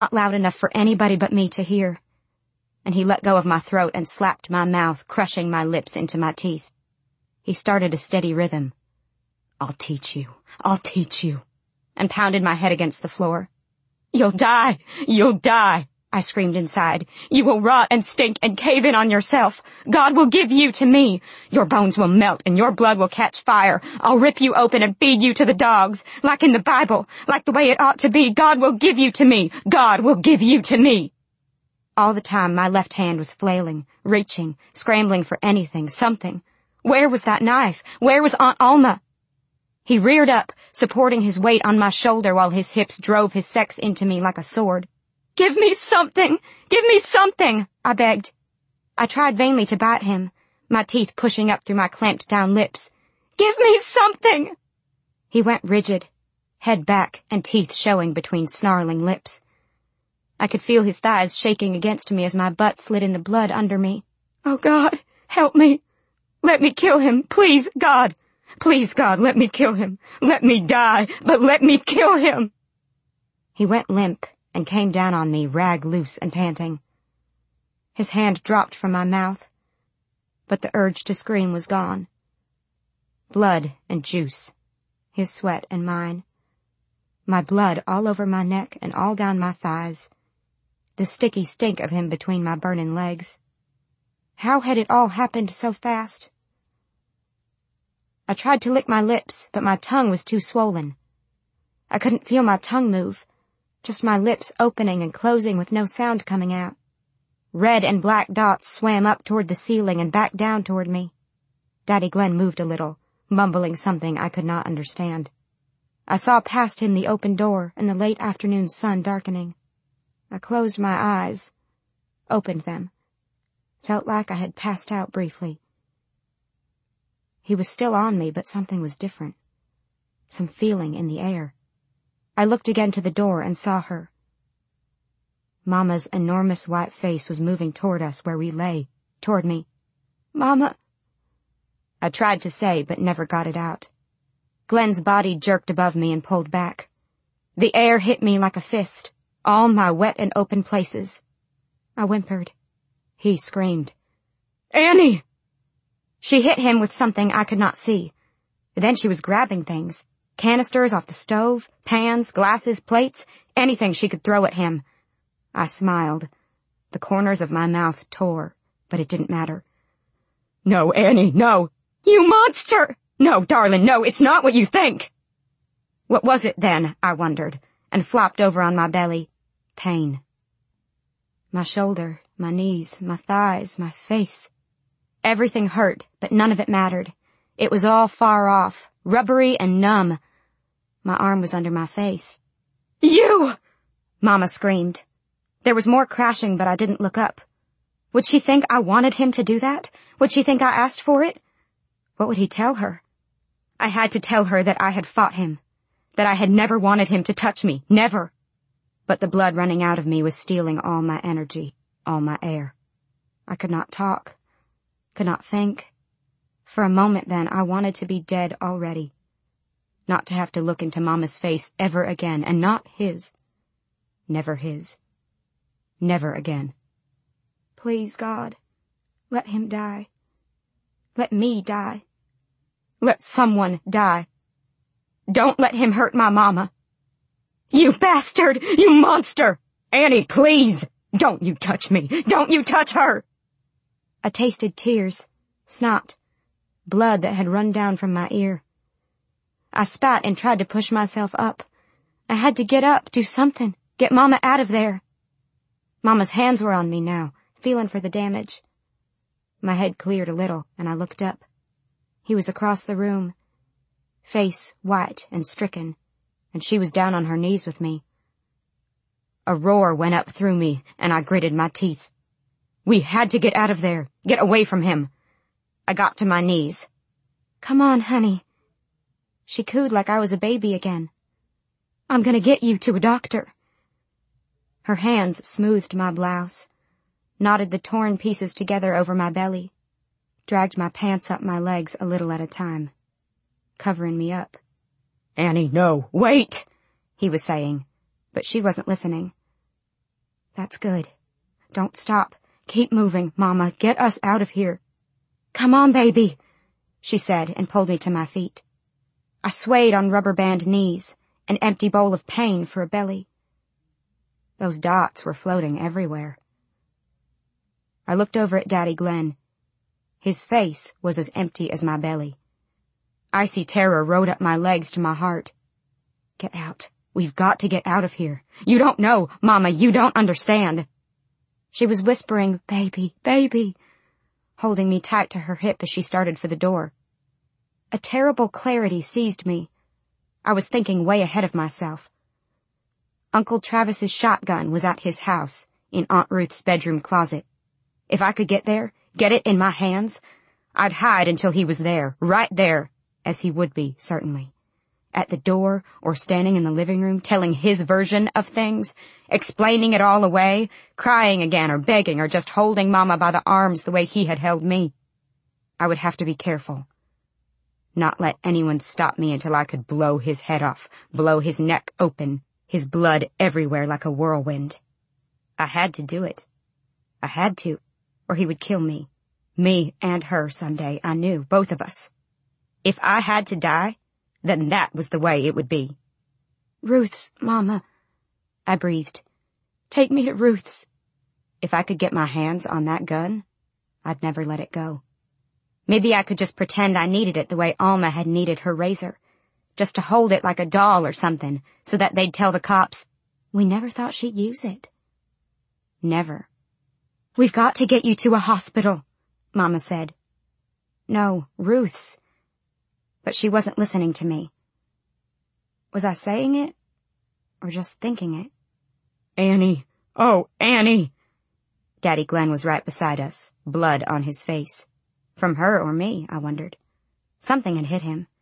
not loud enough for anybody but me to hear. And he let go of my throat and slapped my mouth, crushing my lips into my teeth. He started a steady rhythm. I'll teach you, and pounded my head against the floor. You'll die, I screamed inside. You will rot and stink and cave in on yourself. God will give you to me. Your bones will melt and your blood will catch fire. I'll rip you open and feed you to the dogs. Like in the Bible, like the way it ought to be. God will give you to me. God will give you to me. All the time my left hand was flailing, reaching, scrambling for anything, something. Where was that knife? Where was Aunt Alma? He reared up, supporting his weight on my shoulder while his hips drove his sex into me like a sword. Give me something! Give me something! I begged. I tried vainly to bite him, my teeth pushing up through my clamped-down lips. Give me something! He went rigid, head back and teeth showing between snarling lips. I could feel his thighs shaking against me as my butt slid in the blood under me. Oh, God, help me. Let me kill him, please, God. Please, God, let me kill him. Let me die, but let me kill him. He went limp and came down on me, rag loose and panting. His hand dropped from my mouth, but the urge to scream was gone. Blood and juice, his sweat and mine. My blood all over my neck and all down my thighs. The sticky stink of him between my burning legs. How had it all happened so fast? I tried to lick my lips, but my tongue was too swollen. I couldn't feel my tongue move, just my lips opening and closing with no sound coming out. Red and black dots swam up toward the ceiling and back down toward me. Daddy Glenn moved a little, mumbling something I could not understand. I saw past him the open door and the late afternoon sun darkening. I closed my eyes, opened them, felt like I had passed out briefly. He was still on me, but something was different. Some feeling in the air. I looked again to the door and saw her. Mama's enormous white face was moving toward us where we lay, toward me. Mama! I tried to say, but never got it out. Glenn's body jerked above me and pulled back. The air hit me like a fist, all my wet and open places. I whimpered. He screamed. Annie! She hit him with something I could not see. Then she was grabbing things. Canisters off the stove, pans, glasses, plates, anything she could throw at him. I smiled. The corners of my mouth tore, but it didn't matter. No, Annie, no! You monster! No, darling, no, it's not what you think! What was it then, I wondered, and flopped over on my belly. Pain. My shoulder, my knees, my thighs, my face. Everything hurt, but none of it mattered. It was all far off, rubbery and numb. My arm was under my face. You! Mama screamed. There was more crashing, but I didn't look up. Would she think I wanted him to do that? Would she think I asked for it? What would he tell her? I had to tell her that I had fought him, that I had never wanted him to touch me, never. But the blood running out of me was stealing all my energy, all my air. I could not talk. Could not think. For a moment then, I wanted to be dead already. Not to have to look into Mama's face ever again, and not his. Never his. Never again. Please, God, let him die. Let me die. Let someone die. Don't let him hurt my Mama. You bastard! You monster! Annie, please! Don't you touch me! Don't you touch her! I tasted tears, snot, blood that had run down from my ear. I spat and tried to push myself up. I had to get up, do something, get Mama out of there. Mama's hands were on me now, feeling for the damage. My head cleared a little, and I looked up. He was across the room, face white and stricken, and she was down on her knees with me. A roar went up through me, and I gritted my teeth. We had to get out of there, get away from him. I got to my knees. Come on, honey. She cooed like I was a baby again. I'm gonna get you to a doctor. Her hands smoothed my blouse, knotted the torn pieces together over my belly, dragged my pants up my legs a little at a time, covering me up. Annie, no, wait, he was saying, but she wasn't listening. That's good. Don't stop. Keep moving, Mama. Get us out of here. Come on, baby, she said and pulled me to my feet. I swayed on rubber band knees, an empty bowl of pain for a belly. Those dots were floating everywhere. I looked over at Daddy Glenn. His face was as empty as my belly. Icy terror rode up my legs to my heart. Get out. We've got to get out of here. You don't know, Mama, you don't understand. She was whispering, baby, baby, holding me tight to her hip as she started for the door. A terrible clarity seized me. I was thinking way ahead of myself. Uncle Travis's shotgun was at his house, in Aunt Ruth's bedroom closet. If I could get there, get it in my hands, I'd hide until he was there, right there, as he would be, certainly. At the door, or standing in the living room, telling his version of things, explaining it all away, crying again, or begging, or just holding Mama by the arms the way he had held me. I would have to be careful. Not let anyone stop me until I could blow his head off, blow his neck open, his blood everywhere like a whirlwind. I had to do it. I had to, or he would kill me. Me and her someday, I knew, both of us. If I had to die, then that was the way it would be. Ruth's, Mama, I breathed. Take me to Ruth's. If I could get my hands on that gun, I'd never let it go. Maybe I could just pretend I needed it the way Alma had needed her razor. Just to hold it like a doll or something, so that they'd tell the cops, we never thought she'd use it. Never. We've got to get you to a hospital, Mama said. No, Ruth's. But she wasn't listening to me. Was I saying it? Or just thinking it? Annie. Oh, Annie. Daddy Glenn was right beside us, blood on his face. From her or me, I wondered. Something had hit him.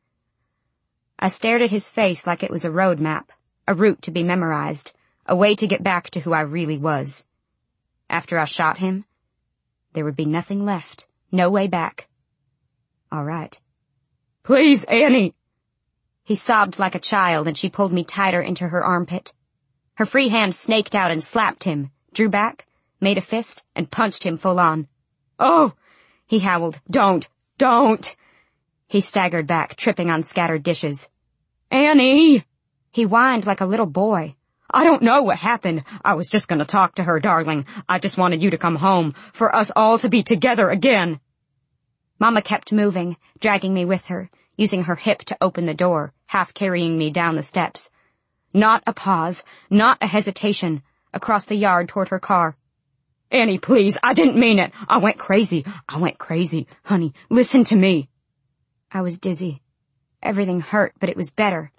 I stared at his face like it was a road map, a route to be memorized, a way to get back to who I really was. After I shot him, there would be nothing left, no way back. All right. Please, Annie! He sobbed like a child, and she pulled me tighter into her armpit. Her free hand snaked out and slapped him, drew back, made a fist, and punched him full on. Oh! He howled. Don't! He staggered back, tripping on scattered dishes. Annie! He whined like a little boy. I don't know what happened. I was just going to talk to her, darling. I just wanted you to come home, for us all to be together again. Mama kept moving, dragging me with her, using her hip to open the door, half carrying me down the steps. Not a pause, not a hesitation, across the yard toward her car. Annie, please, I didn't mean it. I went crazy. Honey, listen to me. I was dizzy. Everything hurt, but it was better.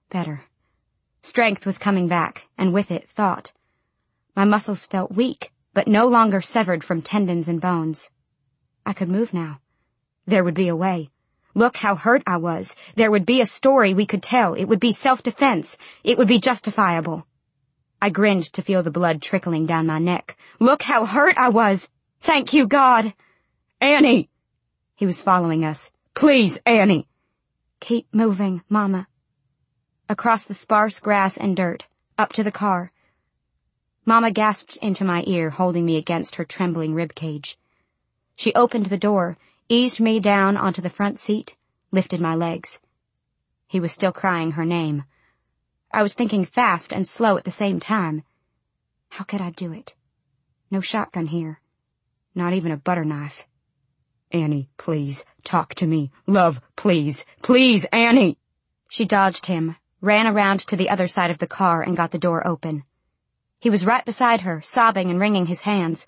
Strength was coming back, and with it, thought. My muscles felt weak, but no longer severed from tendons and bones. I could move now. There would be a way. Look how hurt I was. There would be a story we could tell. It would be self-defense. It would be justifiable. I grinned to feel the blood trickling down my neck. Look how hurt I was. Thank you, God. Annie! He was following us. Please, Annie. Keep moving, Mama. Across the sparse grass and dirt, up to the car. Mama gasped into my ear, holding me against her trembling ribcage. She opened the door, eased me down onto the front seat, lifted my legs. He was still crying her name. I was thinking fast and slow at the same time. How could I do it? No shotgun here. Not even a butter knife. Annie, please, talk to me. Love, please. Please, Annie! She dodged him, ran around to the other side of the car and got the door open. He was right beside her, sobbing and wringing his hands.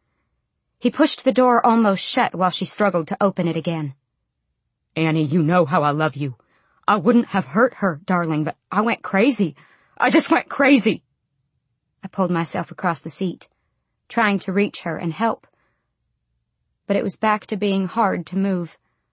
He pushed the door almost shut while she struggled to open it again. Annie, you know how I love you. I wouldn't have hurt her, darling, but I went crazy. I just went crazy. I pulled myself across the seat, trying to reach her and help. But it was back to being hard to move.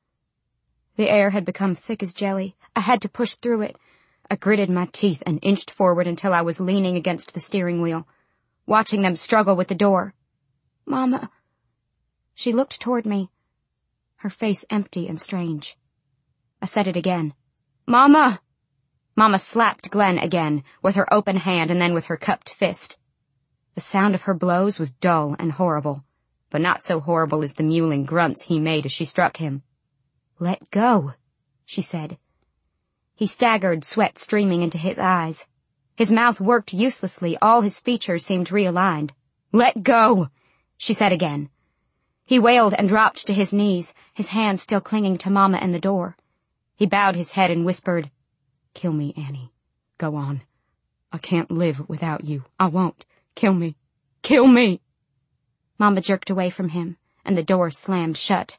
The air had become thick as jelly. I had to push through it. I gritted my teeth and inched forward until I was leaning against the steering wheel, watching them struggle with the door. Mama. She looked toward me, her face empty and strange. I said it again. Mama! Mama slapped Glenn again, with her open hand and then with her cupped fist. The sound of her blows was dull and horrible, but not so horrible as the mewling grunts he made as she struck him. "Let go," she said. He staggered, sweat streaming into his eyes. His mouth worked uselessly, all his features seemed realigned. "Let go," she said again. He wailed and dropped to his knees, his hands still clinging to Mama and the door. He bowed his head and whispered, "Kill me, Annie. Go on. I can't live without you. I won't. Kill me. Kill me." Mama jerked away from him, and the door slammed shut.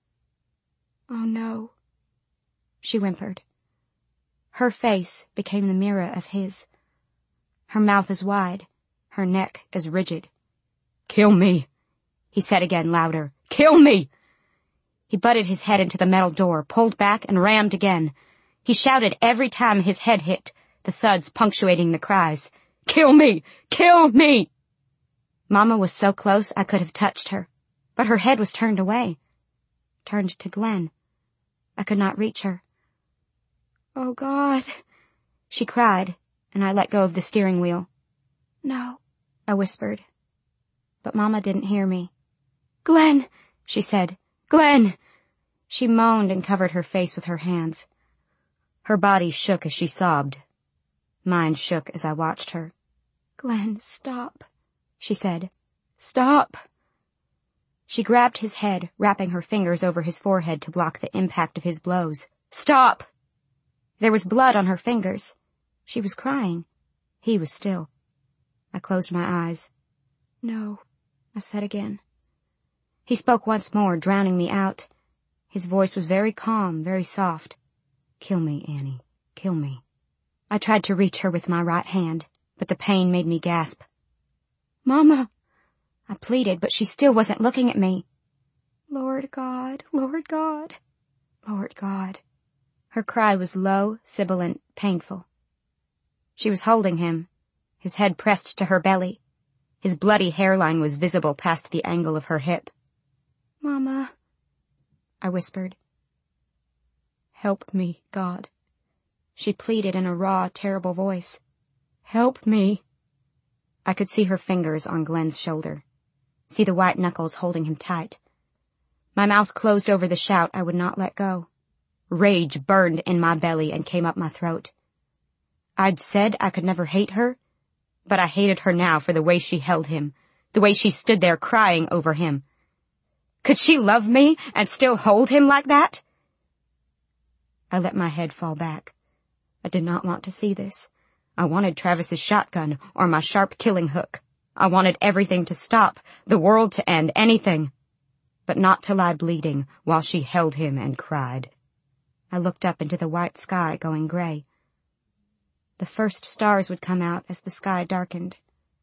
"Oh, no," she whimpered. Her face became the mirror of his. Her mouth as wide, her neck as rigid. "Kill me," he said again, louder. "Kill me!" He butted his head into the metal door, pulled back, and rammed again. He shouted every time his head hit, the thuds punctuating the cries. "Kill me! Kill me!" Mama was so close I could have touched her, but her head was turned away. Turned to Glenn. I could not reach her. "Oh, God," she cried, and I let go of the steering wheel. "No," I whispered. But Mama didn't hear me. "Glenn," she said. "Glenn!" She moaned and covered her face with her hands. Her body shook as she sobbed. Mine shook as I watched her. "Glenn, stop," she said. "Stop." She grabbed his head, wrapping her fingers over his forehead to block the impact of his blows. "Stop!" There was blood on her fingers. She was crying. He was still. I closed my eyes. "No," I said again. He spoke once more, drowning me out. His voice was very calm, very soft. "Kill me, Annie. Kill me." I tried to reach her with my right hand, but the pain made me gasp. "Mama," I pleaded, but she still wasn't looking at me. "Lord God, Lord God, Lord God." Her cry was low, sibilant, painful. She was holding him, his head pressed to her belly. His bloody hairline was visible past the angle of her hip. "Mama," I whispered. "Help me, God," she pleaded in a raw, terrible voice. "Help me." I could see her fingers on Glenn's shoulder, see the white knuckles holding him tight. My mouth closed over the shout I would not let go. Rage burned in my belly and came up my throat. I'd said I could never hate her, but I hated her now for the way she held him, the way she stood there crying over him. Could she love me and still hold him like that? I let my head fall back. I did not want to see this. I wanted Travis's shotgun or my sharp killing hook. I wanted everything to stop, the world to end, anything, but not to lie bleeding while she held him and cried. I looked up into the white sky going gray. The first stars would come out as the sky darkened.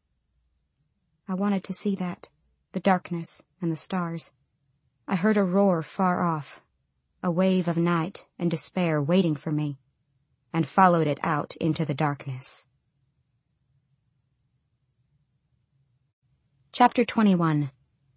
I wanted to see that, the darkness and the stars. I heard a roar far off, a wave of night and despair waiting for me, and followed it out into the darkness. Chapter 21.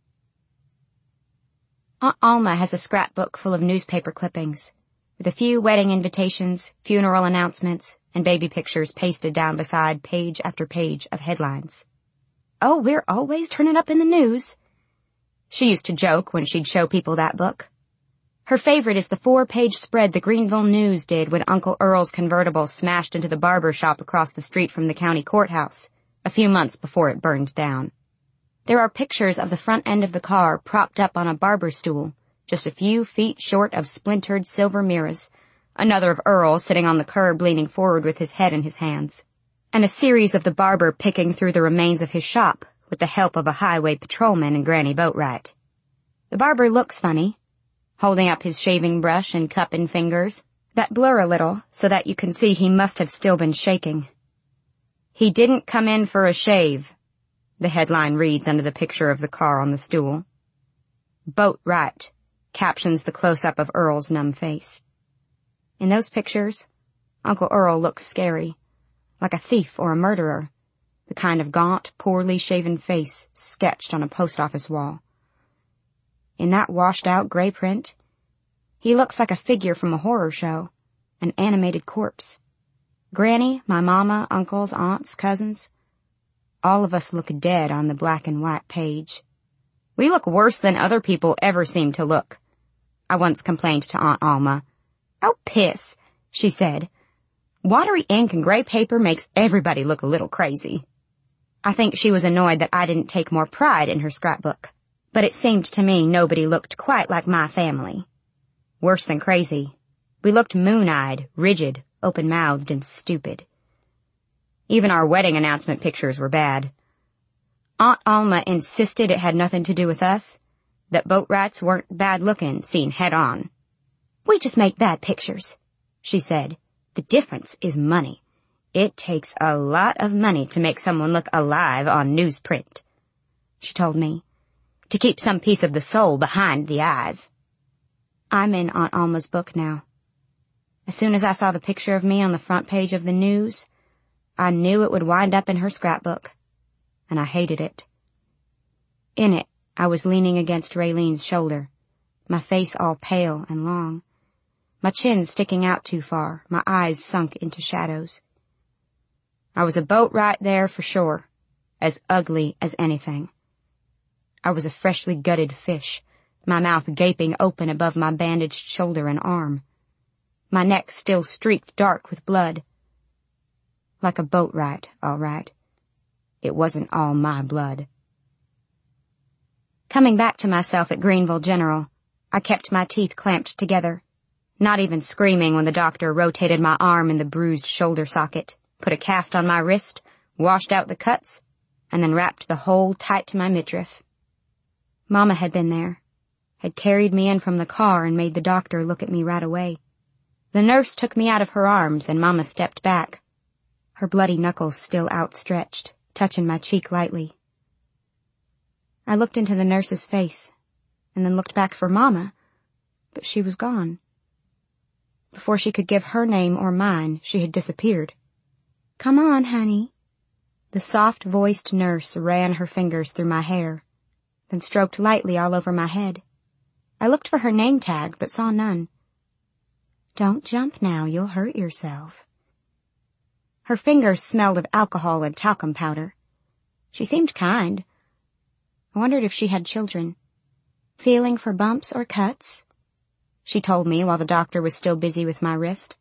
Aunt Alma has a scrapbook full of newspaper clippings, with a few wedding invitations, funeral announcements, and baby pictures pasted down beside page after page of headlines. "Oh, we're always turning up in the news," she used to joke when she'd show people that book. Her favorite is the 4-page spread the Greenville News did when Uncle Earl's convertible smashed into the barber shop across the street from the county courthouse, a few months before it burned down. There are pictures of the front end of the car propped up on a barber stool, just a few feet short of splintered silver mirrors, another of Earl sitting on the curb leaning forward with his head in his hands, and a series of the barber picking through the remains of his shop with the help of a highway patrolman and Granny Boatwright. The barber looks funny, holding up his shaving brush and cup in fingers that blur a little so that you can see he must have still been shaking. "He didn't come in for a shave," the headline reads under the picture of the car on the stool. "Boatwright," captions the close-up of Earl's numb face. In those pictures, Uncle Earl looks scary, like a thief or a murderer, the kind of gaunt, poorly shaven face sketched on a post office wall. In that washed-out gray print, he looks like a figure from a horror show, an animated corpse. Granny, my mama, uncles, aunts, cousins, All of us look dead on the black and white page. We look worse than other people ever seem to look, I once complained to Aunt Alma. Oh, piss, she said. Watery ink and gray paper makes everybody look a little crazy. I think she was annoyed that I didn't take more pride in her scrapbook, but it seemed to me nobody looked quite like my family. Worse than crazy. We looked moon-eyed, rigid, open-mouthed, and stupid. Even our wedding announcement pictures were bad. Aunt Alma insisted it had nothing to do with us, that Boatwrights weren't bad-looking, seen head-on. We just make bad pictures, she said. The difference is money. It takes a lot of money to make someone look alive on newsprint, she told me, to keep some piece of the soul behind the eyes. I'm in Aunt Alma's book now. As soon as I saw the picture of me on the front page of the news, I knew it would wind up in her scrapbook, and I hated it. In it, I was leaning against Raylene's shoulder, my face all pale and long, my chin sticking out too far, my eyes sunk into shadows. I was a Boatwright there for sure, as ugly as anything. I was a freshly gutted fish, my mouth gaping open above my bandaged shoulder and arm, my neck still streaked dark with blood. Like a Boatwright, all right. It wasn't all my blood. Coming back to myself at Greenville General, I kept my teeth clamped together, not even screaming when the doctor rotated my arm in the bruised shoulder socket, put a cast on my wrist, washed out the cuts, and then wrapped the hole tight to my midriff. Mama had been there, had carried me in from the car and made the doctor look at me right away. The nurse took me out of her arms and Mama stepped back, her bloody knuckles still outstretched, touching my cheek lightly. I looked into the nurse's face, and then looked back for Mama, but she was gone. Before she could give her name or mine, she had disappeared. Come on, honey. The soft-voiced nurse ran her fingers through my hair, then stroked lightly all over my head. I looked for her name tag, but saw none. Don't jump now, you'll hurt yourself. Her fingers smelled of alcohol and talcum powder. She seemed kind. I wondered if she had children. Feeling for bumps or cuts? She told me while the doctor was still busy with my wrist.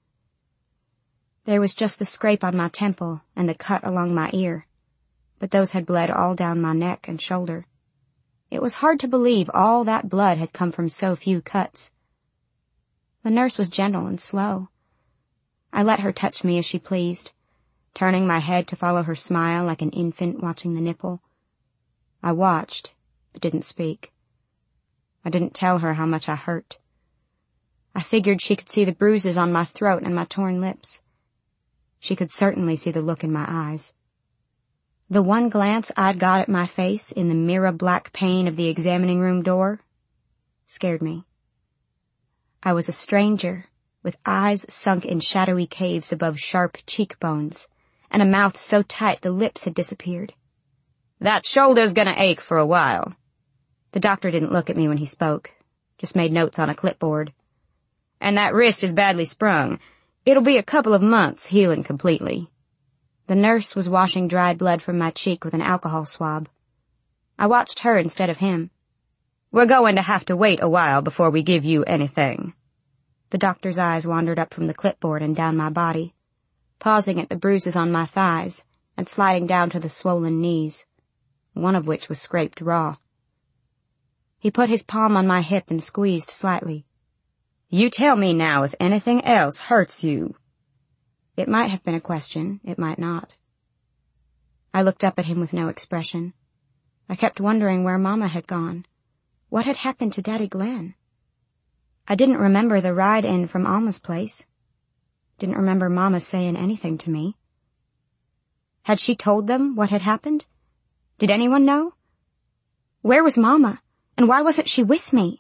There was just the scrape on my temple and the cut along my ear, but those had bled all down my neck and shoulder. It was hard to believe all that blood had come from so few cuts. The nurse was gentle and slow. I let her touch me as she pleased, turning my head to follow her smile like an infant watching the nipple. I watched, but didn't speak. I didn't tell her how much I hurt. I figured she could see the bruises on my throat and my torn lips. She could certainly see the look in my eyes. The one glance I'd got at my face in the mirror-black pane of the examining room door scared me. I was a stranger, with eyes sunk in shadowy caves above sharp cheekbones, and a mouth so tight the lips had disappeared. That shoulder's gonna ache for a while. The doctor didn't look at me when he spoke, just made notes on a clipboard. And that wrist is badly sprung. It'll be a couple of months healing completely. The nurse was washing dried blood from my cheek with an alcohol swab. I watched her instead of him. We're going to have to wait a while before we give you anything. The doctor's eyes wandered up from the clipboard and down my body, pausing at the bruises on my thighs and sliding down to the swollen knees, one of which was scraped raw. He put his palm on my hip and squeezed slightly. You tell me now if anything else hurts you. It might have been a question, it might not. I looked up at him with no expression. I kept wondering where Mama had gone. What had happened to Daddy Glenn? I didn't remember the ride in from Alma's place. Didn't remember Mama saying anything to me. Had she told them what had happened? Did anyone know? Where was Mama, and why wasn't she with me?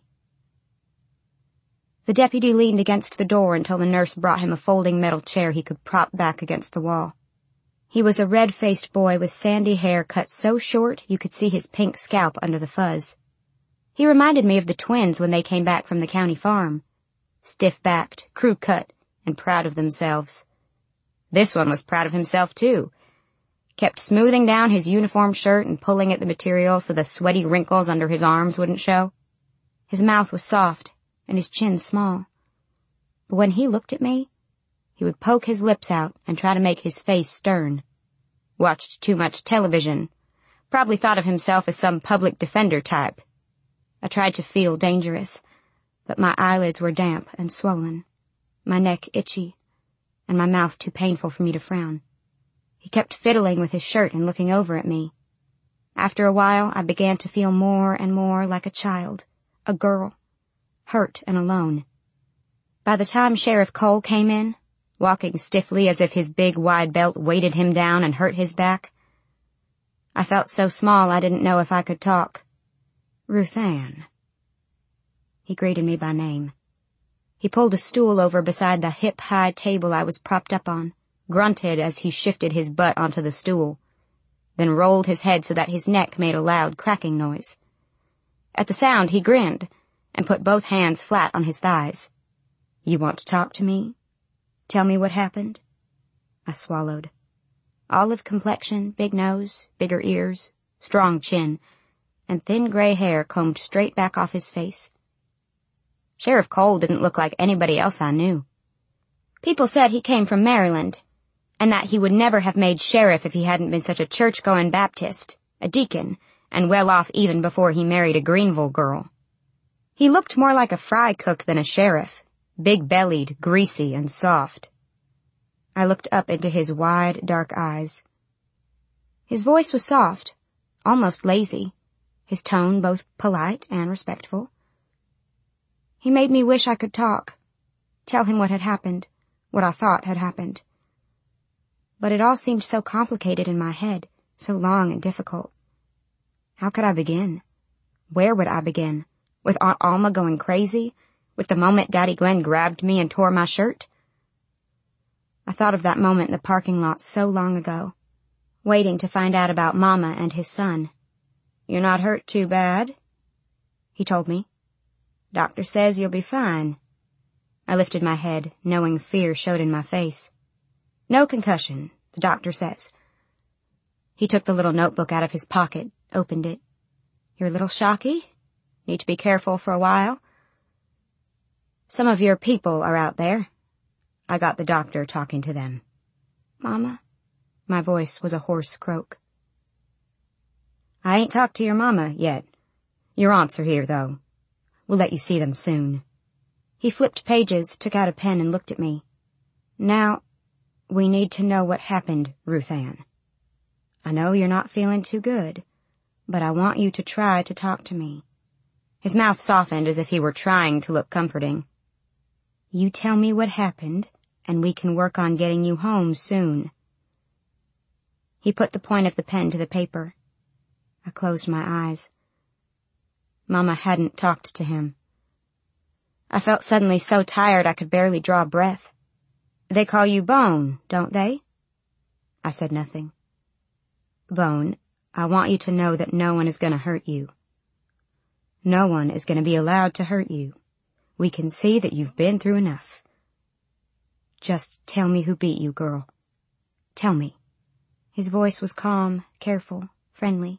The deputy leaned against the door until the nurse brought him a folding metal chair he could prop back against the wall. He was a red-faced boy with sandy hair cut so short you could see his pink scalp under the fuzz. He reminded me of the twins when they came back from the county farm. Stiff-backed, crew-cut, and proud of themselves. This one was proud of himself, too. kept smoothing down his uniform shirt and pulling at the material so the sweaty wrinkles under his arms wouldn't show. His mouth was soft and his chin small. But when he looked at me, he would poke his lips out and try to make his face stern. Watched too much television. Probably thought of himself as some public defender type. I tried to feel dangerous, but my eyelids were damp and swollen, my neck itchy, and my mouth too painful for me to frown. He kept fiddling with his shirt and looking over at me. After a while, I began to feel more and more like a child, a girl, hurt and alone. By the time Sheriff Cole came in, walking stiffly as if his big wide belt weighted him down and hurt his back, I felt so small I didn't know if I could talk. Ruth Ann. He greeted me by name. He pulled a stool over beside the hip-high table I was propped up on, grunted as he shifted his butt onto the stool, then rolled his head so that his neck made a loud cracking noise. At the sound, he grinned and put both hands flat on his thighs. You want to talk to me? Tell me what happened? I swallowed. Olive complexion, big nose, bigger ears, strong chin, and thin gray hair combed straight back off his face. Sheriff Cole didn't look like anybody else I knew. People said he came from Maryland, and that he would never have made sheriff if he hadn't been such a church-going Baptist, a deacon, and well off even before he married a Greenville girl. He looked more like a fry cook than a sheriff, big-bellied, greasy, and soft. I looked up into his wide, dark eyes. His voice was soft, almost lazy, his tone both polite and respectful. He made me wish I could talk, tell him what had happened, what I thought had happened. But it all seemed so complicated in my head, so long and difficult. How could I begin? Where would I begin? With Aunt Alma going crazy? With the moment Daddy Glenn grabbed me and tore my shirt? I thought of that moment in the parking lot so long ago, waiting to find out about Mama and his son. You're not hurt too bad, he told me. Doctor says you'll be fine. I lifted my head, knowing fear showed in my face. No concussion, the doctor says. He took the little notebook out of his pocket, opened it. You're a little shocky? Need to be careful for a while? Some of your people are out there. I got the doctor talking to them. Mama? My voice was a hoarse croak. I ain't talked to your mama yet. Your aunts are here, though. We'll let you see them soon. He flipped pages, took out a pen, and looked at me. Now, we need to know what happened, Ruth Ann. I know you're not feeling too good, but I want you to try to talk to me. His mouth softened as if he were trying to look comforting. You tell me what happened, and we can work on getting you home soon. He put the point of the pen to the paper. I closed my eyes. Mama hadn't talked to him. I felt suddenly so tired I could barely draw breath. They call you Bone, don't they? I said nothing. Bone, I want you to know that no one is going to hurt you. No one is going to be allowed to hurt you. We can see that you've been through enough. Just tell me who beat you, girl. Tell me. His voice was calm, careful, friendly.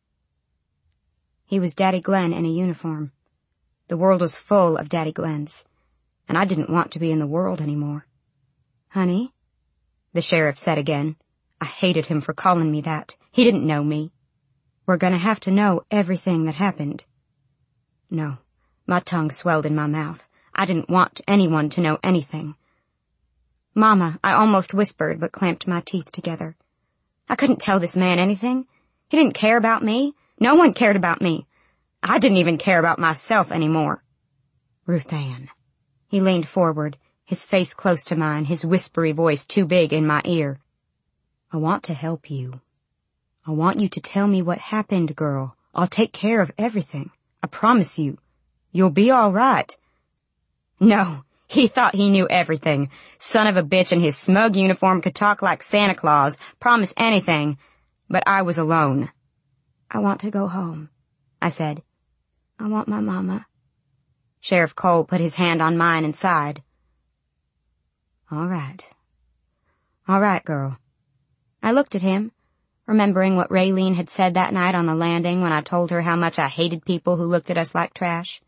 He was Daddy Glenn in a uniform. The world was full of Daddy Glenns, and I didn't want to be in the world anymore. Honey, the sheriff said again. I hated him for calling me that. He didn't know me. We're going to have to know everything that happened. No, my tongue swelled in my mouth. I didn't want anyone to know anything. Mama, I almost whispered, but clamped my teeth together. I couldn't tell this man anything. He didn't care about me. No one cared about me. I didn't even care about myself anymore. Ruth Ann. He leaned forward, his face close to mine, his whispery voice too big in my ear. I want to help you. I want you to tell me what happened, girl. I'll take care of everything. I promise you. You'll be all right. No, he thought he knew everything. Son of a bitch in his smug uniform could talk like Santa Claus, promise anything. But I was alone. I want to go home, I said. I want my mama. Sheriff Cole put his hand on mine and sighed. All right. All right, girl. I looked at him, remembering what Raylene had said that night on the landing when I told her how much I hated people who looked at us like trash.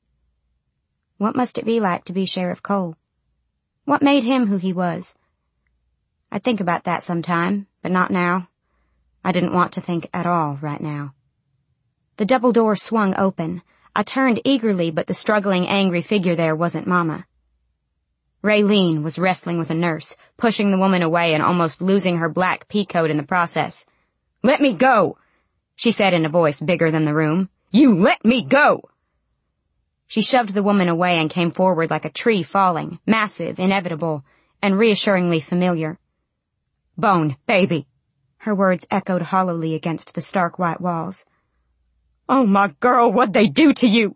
What must it be like to be Sheriff Cole? What made him who he was? I'd think about that sometime, but not now. I didn't want to think at all right now. The double door swung open. I turned eagerly, but the struggling, angry figure there wasn't Mama. Raylene was wrestling with a nurse, pushing the woman away and almost losing her black peacoat in the process. "Let me go," she said in a voice bigger than the room. "You let me go!" She shoved the woman away and came forward like a tree falling, massive, inevitable, and reassuringly familiar. "Bone, baby." Her words echoed hollowly against the stark white walls. "Oh, my girl, what'd they do to you?"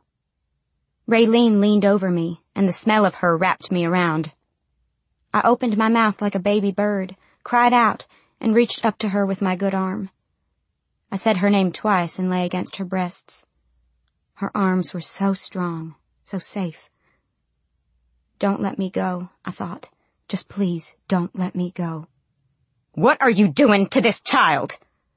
Raylene leaned over me, and the smell of her wrapped me around. I opened my mouth like a baby bird, cried out, and reached up to her with my good arm. I said her name twice and lay against her breasts. Her arms were so strong, so safe. "Don't let me go," I thought. "Just please, don't let me go." "What are you doing to this child?"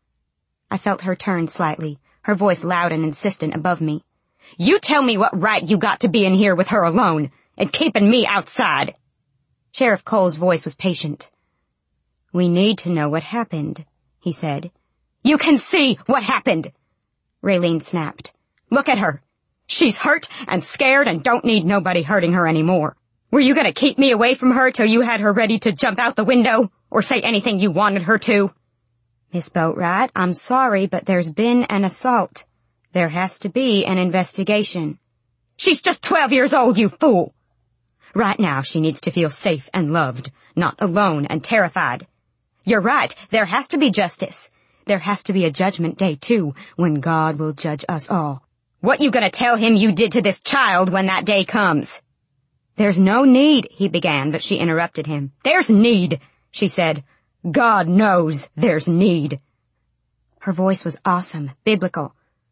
I felt her turn slightly, her voice loud and insistent above me. "You tell me what right you got to be in here with her alone, and keeping me outside." Sheriff Cole's voice was patient. "We need to know what happened," he said. "You can see what happened," Raylene snapped. "Look at her. She's hurt and scared and don't need nobody hurting her anymore. Were you gonna keep me away from her till you had her ready to jump out the window, or say anything you wanted her to?" "Miss Boatwright, I'm sorry, but there's been an assault. There has to be an investigation." "She's just 12 years old, you fool! Right now she needs to feel safe and loved, not alone and terrified. You're right, there has to be justice. There has to be a judgment day, too, when God will judge us all. What you gonna tell him you did to this child when that day comes?" "There's no need," he began, but she interrupted him. "There's need," she said. "God knows there's need." Her voice was awesome, biblical.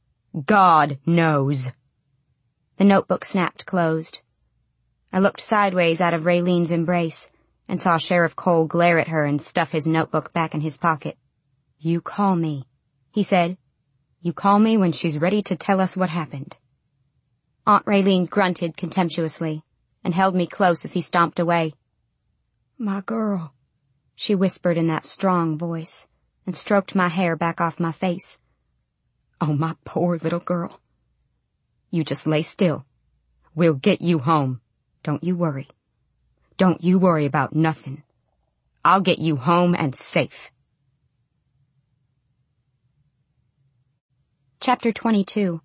"God knows." The notebook snapped closed. I looked sideways out of Raylene's embrace and saw Sheriff Cole glare at her and stuff his notebook back in his pocket. "You call me," he said. "You call me when she's ready to tell us what happened." Aunt Raylene grunted contemptuously and held me close as he stomped away. "My girl," she whispered in that strong voice and stroked my hair back off my face. "Oh, my poor little girl. You just lay still. We'll get you home. Don't you worry. Don't you worry about nothing. I'll get you home and safe." Chapter 22.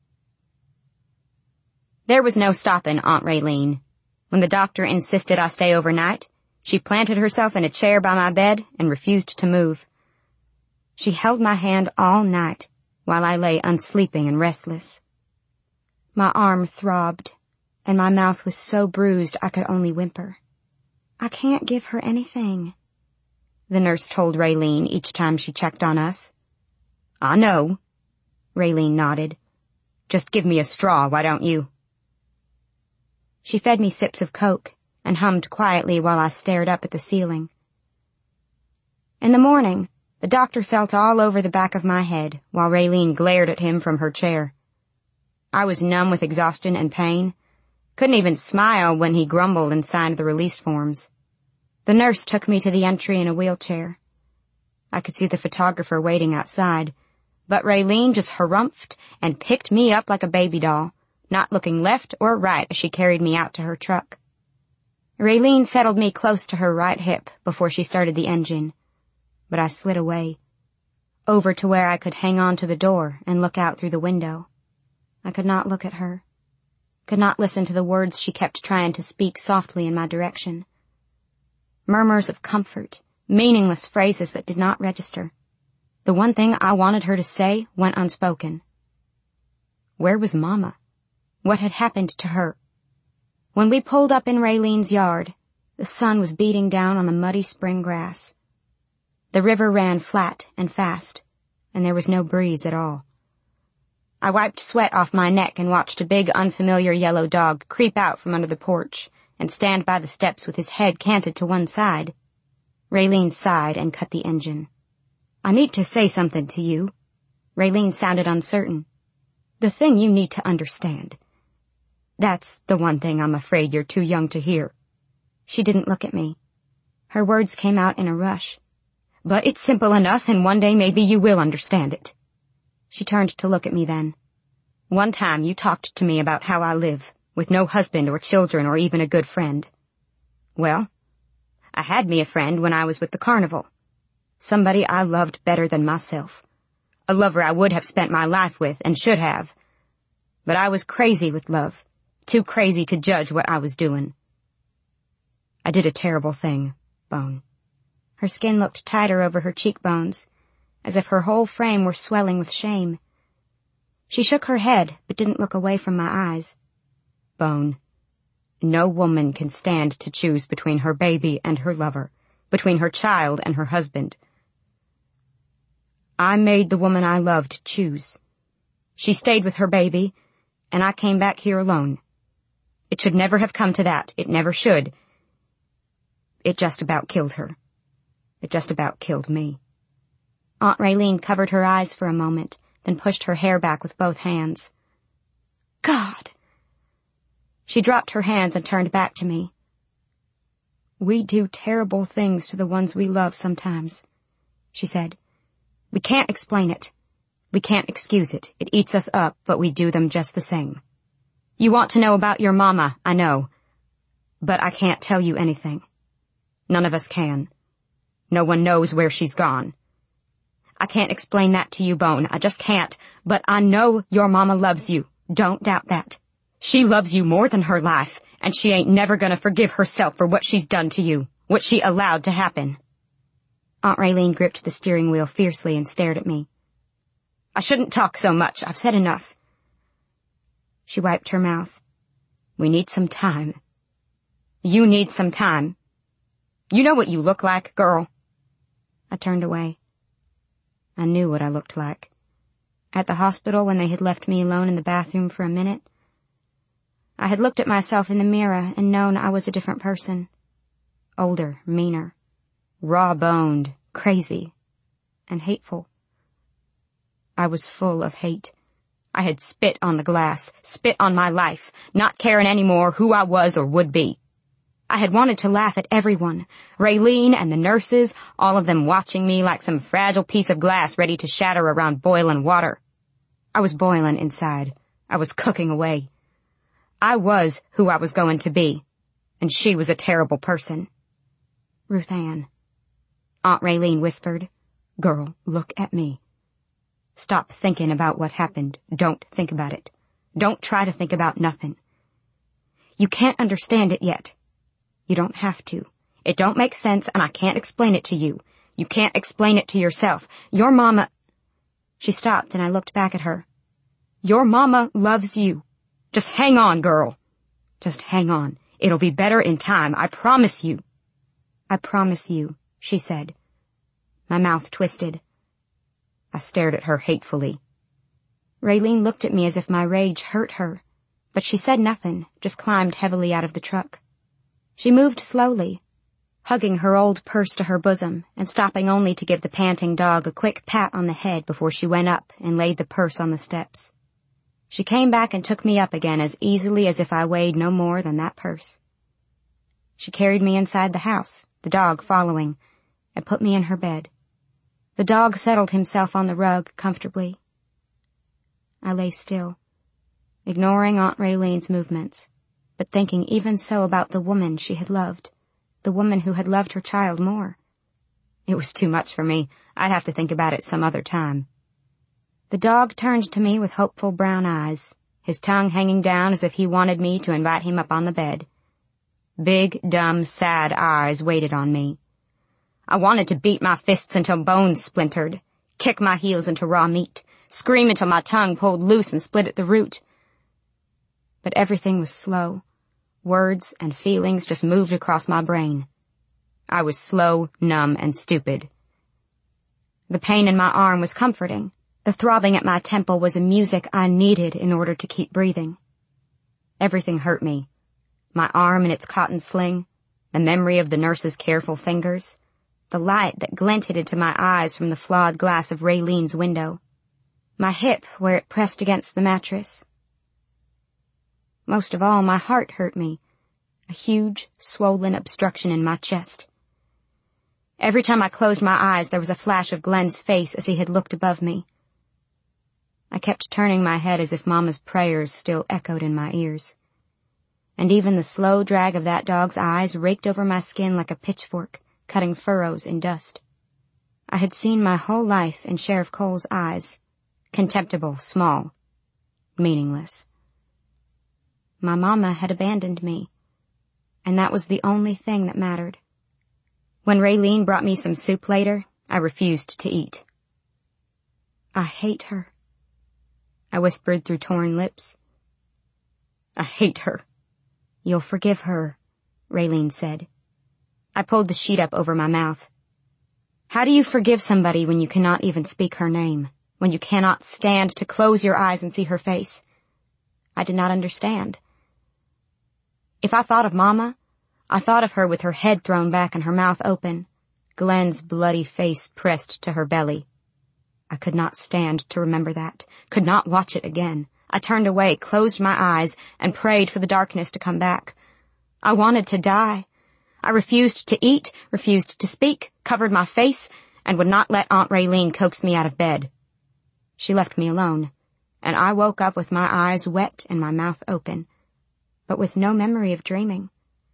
There was no stopping Aunt Raylene. When the doctor insisted I stay overnight, she planted herself in a chair by my bed and refused to move. She held my hand all night while I lay unsleeping and restless. My arm throbbed, and my mouth was so bruised I could only whimper. "I can't give her anything," the nurse told Raylene each time she checked on us. "I know," Raylene nodded. "Just give me a straw, why don't you?" She fed me sips of Coke and hummed quietly while I stared up at the ceiling. In the morning, the doctor felt all over the back of my head while Raylene glared at him from her chair. I was numb with exhaustion and pain, couldn't even smile when he grumbled and signed the release forms. The nurse took me to the entry in a wheelchair. I could see the photographer waiting outside, but Raylene just harumphed and picked me up like a baby doll, not looking left or right as she carried me out to her truck. Raylene settled me close to her right hip before she started the engine, but I slid away, over to where I could hang on to the door and look out through the window. I could not look at her, could not listen to the words she kept trying to speak softly in my direction. Murmurs of comfort, meaningless phrases that did not register. The one thing I wanted her to say went unspoken. Where was Mama? What had happened to her? When we pulled up in Raylene's yard, the sun was beating down on the muddy spring grass. The river ran flat and fast, and there was no breeze at all. I wiped sweat off my neck and watched a big, unfamiliar yellow dog creep out from under the porch and stand by the steps with his head canted to one side. Raylene sighed and cut the engine. I need to say something to you. Raylene sounded uncertain. The thing you need to understand. That's the one thing I'm afraid you're too young to hear. She didn't look at me. Her words came out in a rush. But it's simple enough, and one day maybe you will understand it. She turned to look at me then. One time you talked to me about how I live, with no husband or children or even a good friend. Well, I had me a friend when I was with the carnival. Somebody I loved better than myself. A lover I would have spent my life with and should have. But I was crazy with love, too crazy to judge what I was doing. I did a terrible thing, Bone. Her skin looked tighter over her cheekbones, as if her whole frame were swelling with shame. She shook her head, but didn't look away from my eyes. Bone, no woman can stand to choose between her baby and her lover, between her child and her husband. I made the woman I loved choose. She stayed with her baby, and I came back here alone. It should never have come to that. It never should. It just about killed her. It just about killed me. Aunt Raylene covered her eyes for a moment, then pushed her hair back with both hands. God! She dropped her hands and turned back to me. We do terrible things to the ones we love sometimes, she said. We can't explain it. We can't excuse it. It eats us up, but we do them just the same. You want to know about your mama, I know. But I can't tell you anything. None of us can. No one knows where she's gone. I can't explain that to you, Bone. I just can't. But I know your mama loves you. Don't doubt that. She loves you more than her life, and she ain't never gonna forgive herself for what she's done to you, what she allowed to happen. Aunt Raylene gripped the steering wheel fiercely and stared at me. I shouldn't talk so much. I've said enough. She wiped her mouth. We need some time. You need some time. You know what you look like, girl? I turned away. I knew what I looked like. At the hospital, when they had left me alone in the bathroom for a minute, I had looked at myself in the mirror and known I was a different person. Older, meaner, raw-boned, crazy, and hateful. I was full of hate. I had spit on the glass, spit on my life, not caring any more who I was or would be. I had wanted to laugh at everyone, Raylene and the nurses, all of them watching me like some fragile piece of glass ready to shatter around boiling water. I was boiling inside. I was cooking away. I was who I was going to be, and she was a terrible person. Ruth Ann. Aunt Raylene whispered, Girl, look at me. Stop thinking about what happened. Don't think about it. Don't try to think about nothing. You can't understand it yet. You don't have to. It don't make sense, and I can't explain it to you. You can't explain it to yourself. Your mama... She stopped, and I looked back at her. Your mama loves you. Just hang on, girl. Just hang on. It'll be better in time, I promise you. I promise you, she said. My mouth twisted. I stared at her hatefully. Raylene looked at me as if my rage hurt her, but she said nothing, just climbed heavily out of the truck. She moved slowly, hugging her old purse to her bosom and stopping only to give the panting dog a quick pat on the head before she went up and laid the purse on the steps. She came back and took me up again as easily as if I weighed no more than that purse. She carried me inside the house, the dog following, and put me in her bed. The dog settled himself on the rug comfortably. I lay still, ignoring Aunt Raylene's movements, but thinking even so about the woman she had loved, the woman who had loved her child more. It was too much for me. I'd have to think about it some other time. The dog turned to me with hopeful brown eyes, his tongue hanging down as if he wanted me to invite him up on the bed. Big, dumb, sad eyes waited on me. I wanted to beat my fists until bones splintered, kick my heels into raw meat, scream until my tongue pulled loose and split at the root. But everything was slow. Words and feelings just moved across my brain. I was slow, numb, and stupid. The pain in my arm was comforting. The throbbing at my temple was a music I needed in order to keep breathing. Everything hurt me. My arm in its cotton sling, the memory of the nurse's careful fingers, the light that glinted into my eyes from the flawed glass of Raylene's window, my hip where it pressed against the mattress. Most of all, my heart hurt me, a huge, swollen obstruction in my chest. Every time I closed my eyes, there was a flash of Glenn's face as he had looked above me. I kept turning my head as if Mama's prayers still echoed in my ears. And even the slow drag of that dog's eyes raked over my skin like a pitchfork, cutting furrows in dust. I had seen my whole life in Sheriff Cole's eyes, contemptible, small, meaningless. My Mama had abandoned me, and that was the only thing that mattered. When Raylene brought me some soup later, I refused to eat. I hate her, I whispered through torn lips. I hate her. You'll forgive her, Raylene said. I pulled the sheet up over my mouth. How do you forgive somebody when you cannot even speak her name, when you cannot stand to close your eyes and see her face? I did not understand. If I thought of Mama, I thought of her with her head thrown back and her mouth open, Glenn's bloody face pressed to her belly. I could not stand to remember that, could not watch it again. I turned away, closed my eyes, and prayed for the darkness to come back. I wanted to die. I refused to eat, refused to speak, covered my face, and would not let Aunt Raylene coax me out of bed. She left me alone, and I woke up with my eyes wet and my mouth open, but with no memory of dreaming.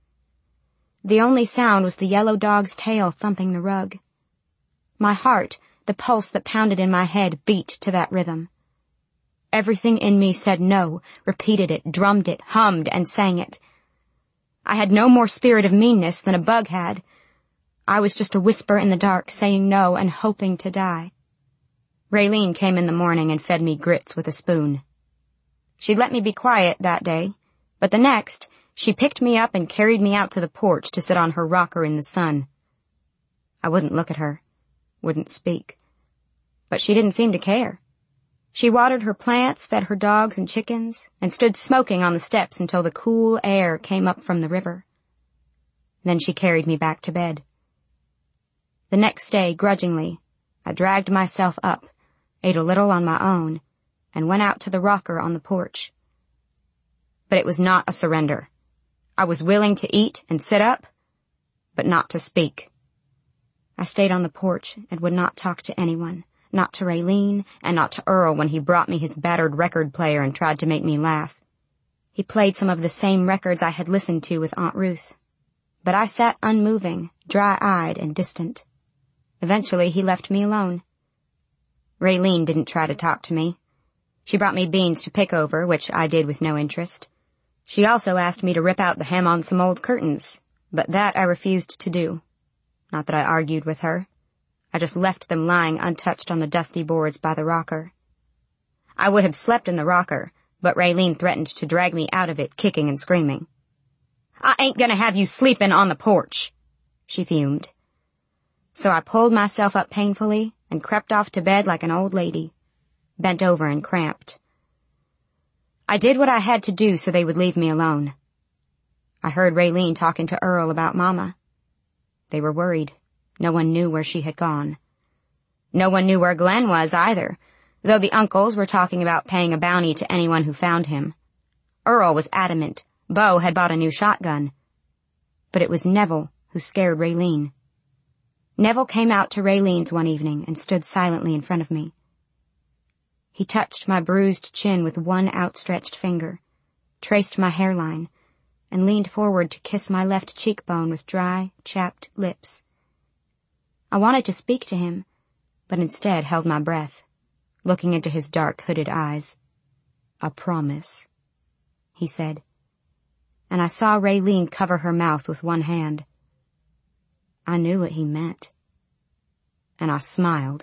The only sound was the yellow dog's tail thumping the rug. My heart, the pulse that pounded in my head, beat to that rhythm. Everything in me said no, repeated it, drummed it, hummed, and sang it. I had no more spirit of meanness than a bug had. I was just a whisper in the dark, saying no and hoping to die. Raylene came in the morning and fed me grits with a spoon. She'd let me be quiet that day, but the next, she picked me up and carried me out to the porch to sit on her rocker in the sun. I wouldn't look at her, wouldn't speak, but she didn't seem to care. She watered her plants, fed her dogs and chickens, and stood smoking on the steps until the cool air came up from the river. Then she carried me back to bed. The next day, grudgingly, I dragged myself up, ate a little on my own, and went out to the rocker on the porch. But it was not a surrender. I was willing to eat and sit up, but not to speak. I stayed on the porch and would not talk to anyone. Not to Raylene, and not to Earl when he brought me his battered record player and tried to make me laugh. He played some of the same records I had listened to with Aunt Ruth. But I sat unmoving, dry-eyed and distant. Eventually he left me alone. Raylene didn't try to talk to me. She brought me beans to pick over, which I did with no interest. She also asked me to rip out the hem on some old curtains, but that I refused to do. Not that I argued with her. I just left them lying untouched on the dusty boards by the rocker. I would have slept in the rocker, but Raylene threatened to drag me out of it, kicking and screaming. I ain't gonna have you sleeping on the porch, she fumed. So I pulled myself up painfully and crept off to bed like an old lady, bent over and cramped. I did what I had to do so they would leave me alone. I heard Raylene talking to Earl about Mama. They were worried. No one knew where she had gone. No one knew where Glenn was either, though the uncles were talking about paying a bounty to anyone who found him. Earl was adamant. Bo had bought a new shotgun. But it was Neville who scared Raylene. Neville came out to Raylene's one evening and stood silently in front of me. He touched my bruised chin with one outstretched finger, traced my hairline, and leaned forward to kiss my left cheekbone with dry, chapped lips. I wanted to speak to him, but instead held my breath, looking into his dark, hooded eyes. "A promise," he said, and I saw Raylene cover her mouth with one hand. I knew what he meant, and I smiled.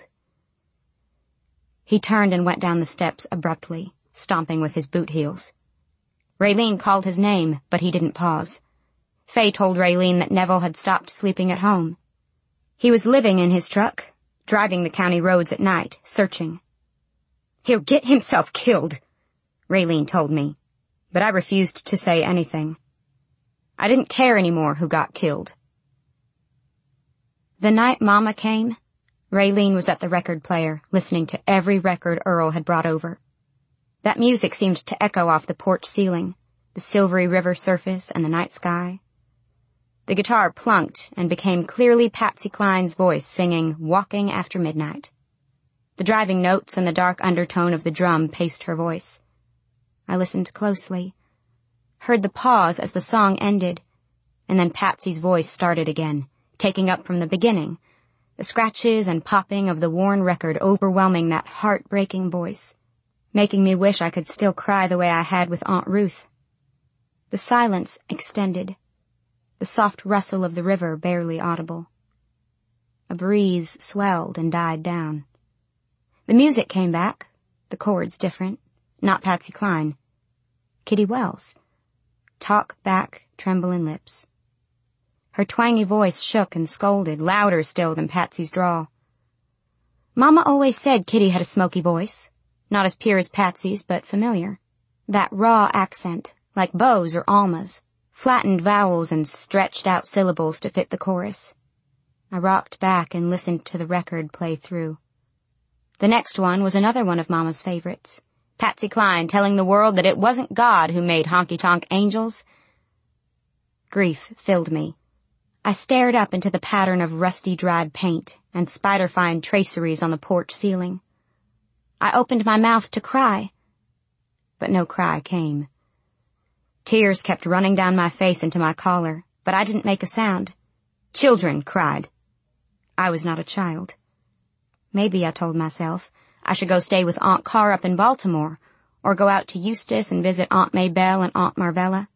He turned and went down the steps abruptly, stomping with his boot heels. Raylene called his name, but he didn't pause. Faye told Raylene that Neville had stopped sleeping at home. He was living in his truck, driving the county roads at night, searching. "He'll get himself killed," Raylene told me, but I refused to say anything. I didn't care anymore who got killed. The night Mama came, Raylene was at the record player, listening to every record Earl had brought over. That music seemed to echo off the porch ceiling, the silvery river surface and the night sky. The guitar plunked and became clearly Patsy Cline's voice singing Walking After Midnight. The driving notes and the dark undertone of the drum paced her voice. I listened closely, heard the pause as the song ended, and then Patsy's voice started again, taking up from the beginning, the scratches and popping of the worn record overwhelming that heart-breaking voice, making me wish I could still cry the way I had with Aunt Ruth. The silence extended, the soft rustle of the river barely audible. A breeze swelled and died down. The music came back, the chords different, not Patsy Cline. Kitty Wells. Talk back, trembling lips. Her twangy voice shook and scolded, louder still than Patsy's drawl. Mama always said Kitty had a smoky voice, not as pure as Patsy's, but familiar. That raw accent, like Beau's or Alma's, flattened vowels and stretched out syllables to fit the chorus. I rocked back and listened to the record play through. The next one was another one of Mama's favorites. Patsy Cline telling the world that it wasn't God who made honky-tonk angels. Grief filled me. I stared up into the pattern of rusty dried paint and spider-fine traceries on the porch ceiling. I opened my mouth to cry, but no cry came. Tears kept running down my face into my collar, but I didn't make a sound. Children cried. I was not a child. Maybe, I told myself, I should go stay with Aunt Carr up in Baltimore, or go out to Eustis and visit Aunt Maybelle and Aunt Marvella.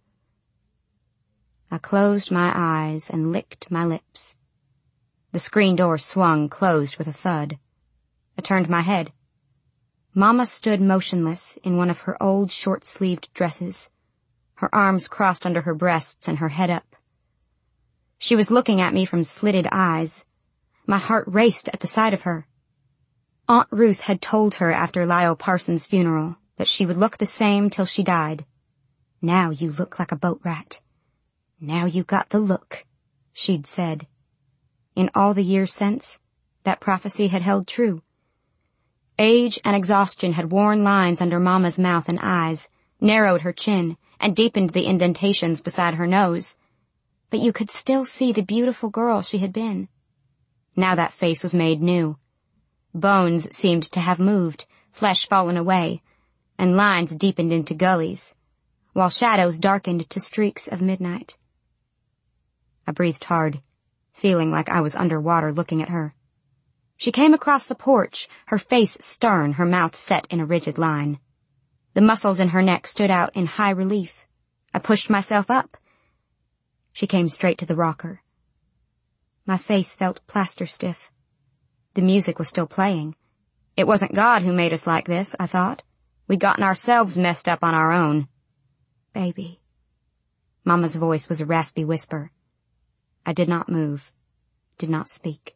I closed my eyes and licked my lips. The screen door swung closed with a thud. I turned my head. Mama stood motionless in one of her old short-sleeved dresses, her arms crossed under her breasts and her head up. She was looking at me from slitted eyes. My heart raced at the sight of her. Aunt Ruth had told her after Lyle Parsons' funeral that she would look the same till she died. Now you look like a boat rat. Now you got the look, she'd said. In all the years since, that prophecy had held true. Age and exhaustion had worn lines under Mama's mouth and eyes, narrowed her chin, and deepened the indentations beside her nose. But you could still see the beautiful girl she had been. Now that face was made new. Bones seemed to have moved, flesh fallen away, and lines deepened into gullies, while shadows darkened to streaks of midnight. I breathed hard, feeling like I was underwater looking at her. She came across the porch, her face stern, her mouth set in a rigid line. The muscles in her neck stood out in high relief. I pushed myself up. She came straight to the rocker. My face felt plaster stiff. The music was still playing. It wasn't God who made us like this, I thought. We'd gotten ourselves messed up on our own. Baby. Mama's voice was a raspy whisper. I did not move, did not speak.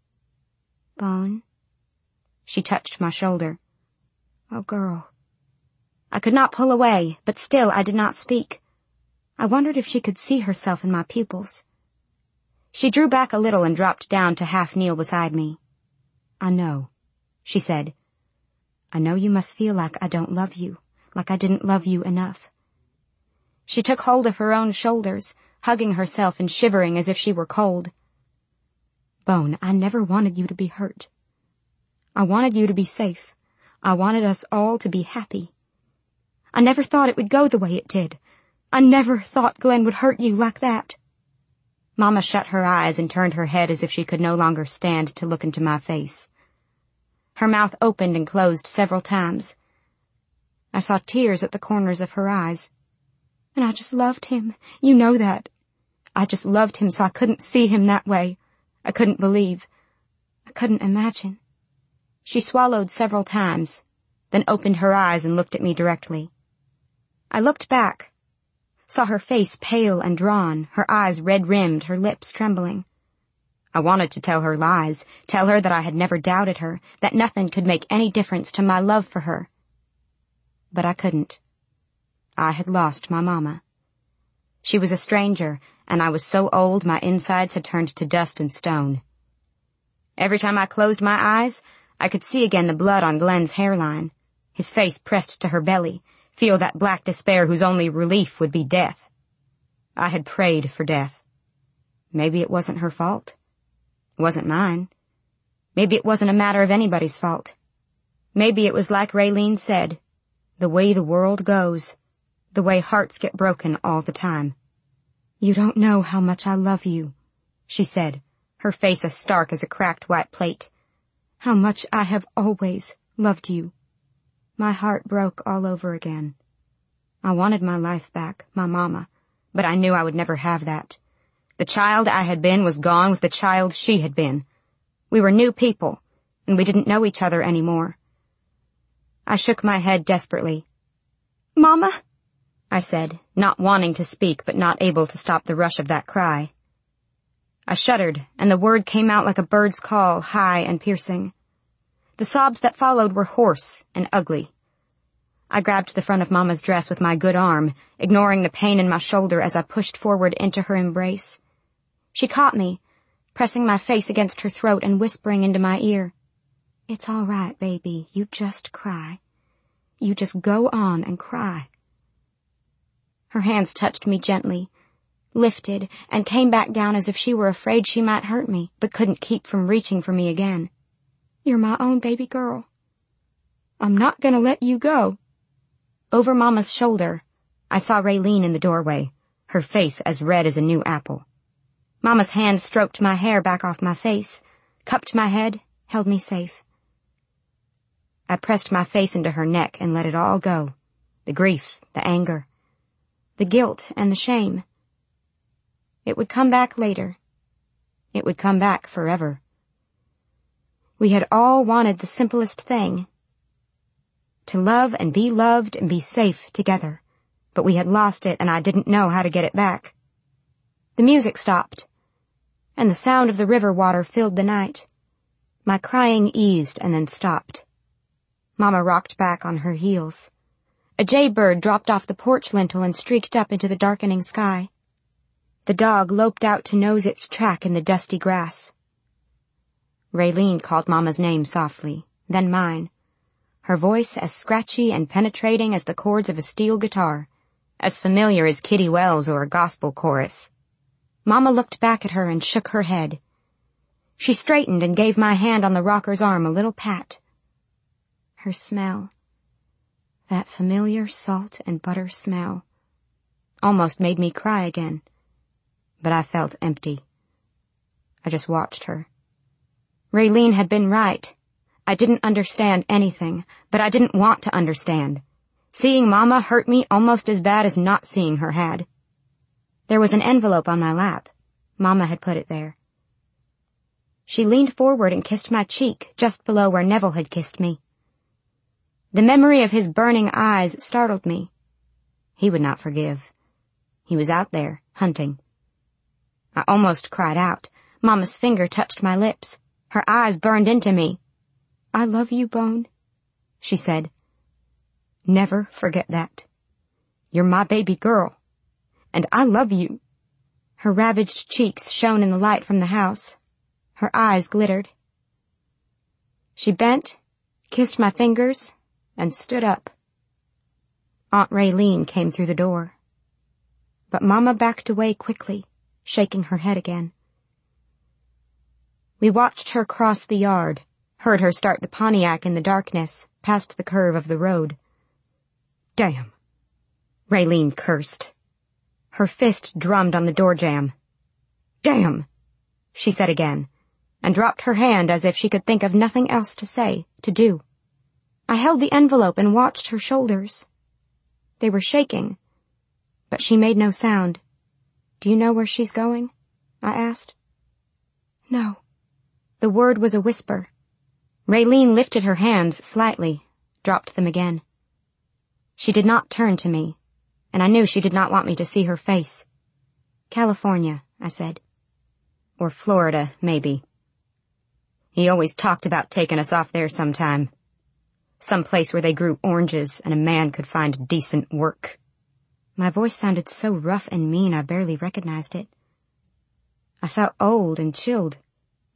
Bone? She touched my shoulder. Oh, girl. I could not pull away, but still I did not speak. I wondered if she could see herself in my pupils. She drew back a little and dropped down to half kneel beside me. I know, she said. I know you must feel like I don't love you, like I didn't love you enough. She took hold of her own shoulders, hugging herself and shivering as if she were cold. Bone, I never wanted you to be hurt. I wanted you to be safe. I wanted us all to be happy. I never thought it would go the way it did. I never thought Glenn would hurt you like that. Mama shut her eyes and turned her head as if she could no longer stand to look into my face. Her mouth opened and closed several times. I saw tears at the corners of her eyes. And I just loved him. You know that. I just loved him so I couldn't see him that way. I couldn't believe. I couldn't imagine. She swallowed several times, then opened her eyes and looked at me directly. I looked back, saw her face pale and drawn, her eyes red-rimmed, her lips trembling. I wanted to tell her lies, tell her that I had never doubted her, that nothing could make any difference to my love for her. But I couldn't. I had lost my Mama. She was a stranger, and I was so old my insides had turned to dust and stone. Every time I closed my eyes, I could see again the blood on Glenn's hairline, his face pressed to her belly, feel that black despair whose only relief would be death. I had prayed for death. Maybe it wasn't her fault. It wasn't mine. Maybe it wasn't a matter of anybody's fault. Maybe it was like Raylene said, the way the world goes, the way hearts get broken all the time. "You don't know how much I love you," she said, her face as stark as a cracked white plate. "How much I have always loved you." My heart broke all over again. I wanted my life back, my mama, but I knew I would never have that. The child I had been was gone with the child she had been. We were new people, and we didn't know each other anymore. I shook my head desperately. "Mama," I said, not wanting to speak but not able to stop the rush of that cry. I shuddered, and the word came out like a bird's call, high and piercing. The sobs that followed were hoarse and ugly. I grabbed the front of Mama's dress with my good arm, ignoring the pain in my shoulder as I pushed forward into her embrace. She caught me, pressing my face against her throat and whispering into my ear, "It's all right, baby. You just cry. You just go on and cry." Her hands touched me gently, lifted, and came back down as if she were afraid she might hurt me, but couldn't keep from reaching for me again. "You're my own baby girl. I'm not going to let you go." Over Mama's shoulder, I saw Raylene in the doorway, her face as red as a new apple. Mama's hand stroked my hair back off my face, cupped my head, held me safe. I pressed my face into her neck and let it all go. The grief, the anger, the guilt, and the shame. It would come back later. It would come back forever. We had all wanted the simplest thing. To love and be loved and be safe together. But we had lost it and I didn't know how to get it back. The music stopped, and the sound of the river water filled the night. My crying eased and then stopped. Mama rocked back on her heels. A jaybird dropped off the porch lintel and streaked up into the darkening sky. The dog loped out to nose its track in the dusty grass. Raylene called Mama's name softly, then mine, her voice as scratchy and penetrating as the chords of a steel guitar, as familiar as Kitty Wells or a gospel chorus. Mama looked back at her and shook her head. She straightened and gave my hand on the rocker's arm a little pat. Her smell, that familiar salt and butter smell, almost made me cry again, but I felt empty. I just watched her. Raylene had been right. I didn't understand anything, but I didn't want to understand. Seeing Mama hurt me almost as bad as not seeing her had. There was an envelope on my lap. Mama had put it there. She leaned forward and kissed my cheek, just below where Neville had kissed me. The memory of his burning eyes startled me. He would not forgive. He was out there, hunting. I almost cried out. Mama's finger touched my lips. Her eyes burned into me. "I love you, Bone," she said. "Never forget that. You're my baby girl, and I love you." Her ravaged cheeks shone in the light from the house. Her eyes glittered. She bent, kissed my fingers, and stood up. Aunt Raylene came through the door. But Mama backed away quickly, shaking her head again. We watched her cross the yard, heard her start the Pontiac in the darkness, past the curve of the road. "Damn!" Raylene cursed. Her fist drummed on the door jamb. "Damn!" she said again, and dropped her hand as if she could think of nothing else to say, to do. I held the envelope and watched her shoulders. They were shaking, but she made no sound. "Do you know where she's going?" I asked. "No." The word was a whisper. Raylene lifted her hands slightly, dropped them again. She did not turn to me, and I knew she did not want me to see her face. "California," I said. "Or Florida, maybe. He always talked about taking us off there sometime. Some place where they grew oranges and a man could find decent work." My voice sounded so rough and mean I barely recognized it. I felt old and chilled,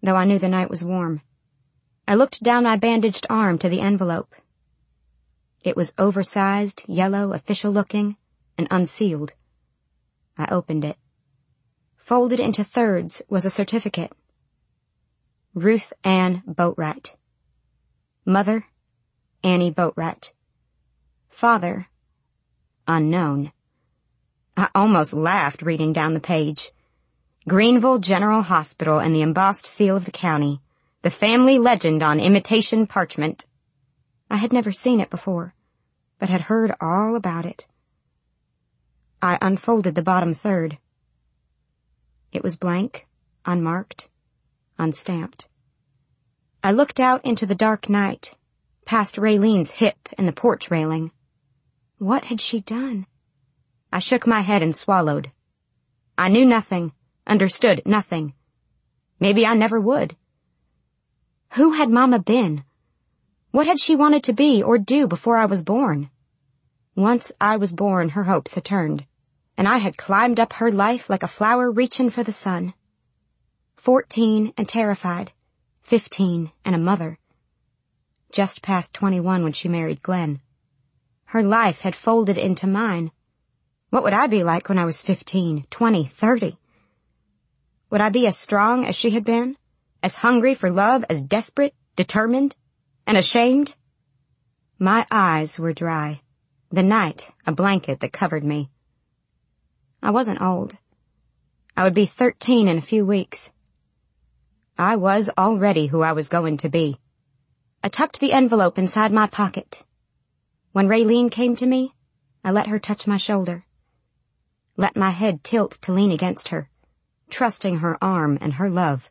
though I knew the night was warm. I looked down my bandaged arm to the envelope. It was oversized, yellow, official-looking, and unsealed. I opened it. Folded into thirds was a certificate. Ruth Ann Boatwright. Mother, Annie Boatwright. Father, unknown. I almost laughed reading down the page. Greenville General Hospital and the embossed seal of the county. The family legend on imitation parchment. I had never seen it before, but had heard all about it. I unfolded the bottom third. It was blank, unmarked, unstamped. I looked out into the dark night, past Raylene's hip and the porch railing. What had she done? I shook my head and swallowed. I knew nothing, understood nothing. Maybe I never would. Who had Mama been? What had she wanted to be or do before I was born? Once I was born, her hopes had turned, and I had climbed up her life like a flower reaching for the sun. 14 and terrified, 15 and a mother. Just past 21 when she married Glenn. Her life had folded into mine. What would I be like when I was 15, 20, 30? Would I be as strong as she had been? As hungry for love, as desperate, determined, and ashamed? My eyes were dry. The night, a blanket that covered me. I wasn't old. I would be 13 in a few weeks. I was already who I was going to be. I tucked the envelope inside my pocket. When Raylene came to me, I let her touch my shoulder. Let my head tilt to lean against her, trusting her arm and her love.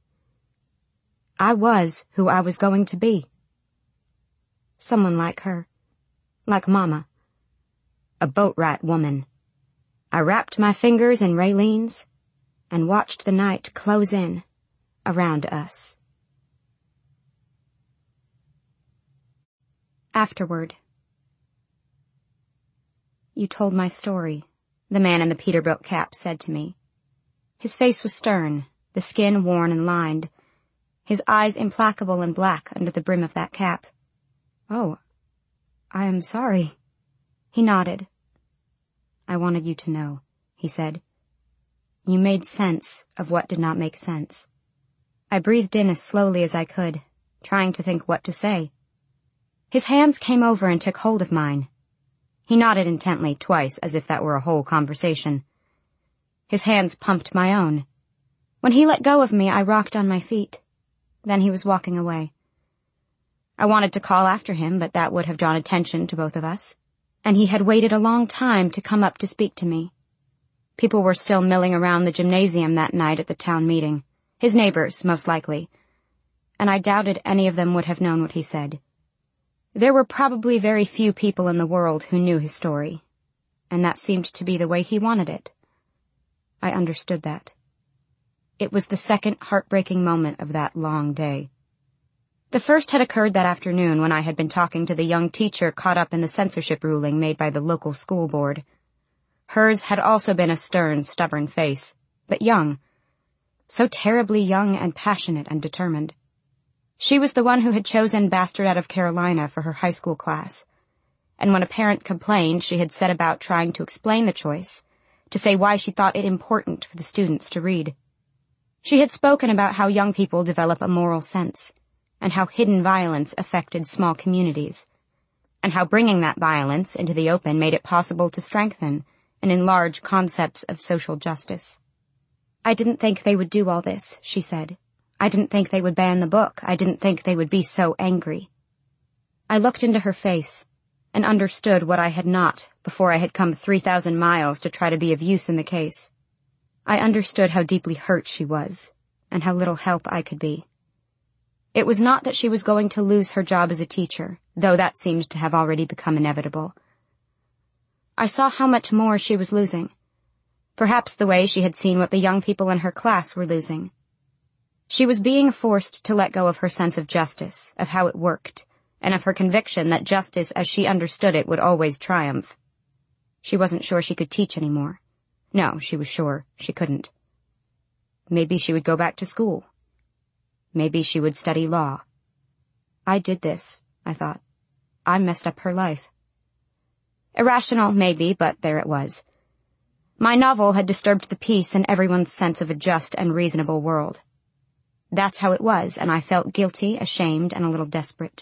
I was who I was going to be. Someone like her. Like Mama. A Boatwright woman. I wrapped my fingers in Raylene's and watched the night close in around us. Afterward. You told my story, the man in the Peterbilt cap said to me. His face was stern, the skin worn and lined, his eyes implacable and black under the brim of that cap. Oh, I am sorry. He nodded. I wanted you to know, he said. You made sense of what did not make sense. I breathed in as slowly as I could, trying to think what to say. His hands came over and took hold of mine. He nodded intently twice as if that were a whole conversation. His hands pumped my own. When he let go of me, I rocked on my feet. Then he was walking away. I wanted to call after him, but that would have drawn attention to both of us, and he had waited a long time to come up to speak to me. People were still milling around the gymnasium that night at the town meeting, his neighbors, most likely, and I doubted any of them would have known what he said. There were probably very few people in the world who knew his story, and that seemed to be the way he wanted it. I understood that. It was the second heartbreaking moment of that long day. The first had occurred that afternoon when I had been talking to the young teacher caught up in the censorship ruling made by the local school board. Hers had also been a stern, stubborn face, but young. So terribly young and passionate and determined. She was the one who had chosen Bastard out of Carolina for her high school class, and when a parent complained, she had set about trying to explain the choice, to say why she thought it important for the students to read. She had spoken about how young people develop a moral sense, and how hidden violence affected small communities, and how bringing that violence into the open made it possible to strengthen and enlarge concepts of social justice. I didn't think they would do all this, she said. I didn't think they would ban the book. I didn't think they would be so angry. I looked into her face and understood what I had not before I had come 3,000 miles to try to be of use in the case. I understood how deeply hurt she was, and how little help I could be. It was not that she was going to lose her job as a teacher, though that seemed to have already become inevitable. I saw how much more she was losing, perhaps the way she had seen what the young people in her class were losing. She was being forced to let go of her sense of justice, of how it worked, and of her conviction that justice as she understood it would always triumph. She wasn't sure she could teach anymore. No, she was sure she couldn't. Maybe she would go back to school. Maybe she would study law. I did this, I thought. I messed up her life. Irrational, maybe, but there it was. My novel had disturbed the peace and everyone's sense of a just and reasonable world. That's how it was, and I felt guilty, ashamed, and a little desperate.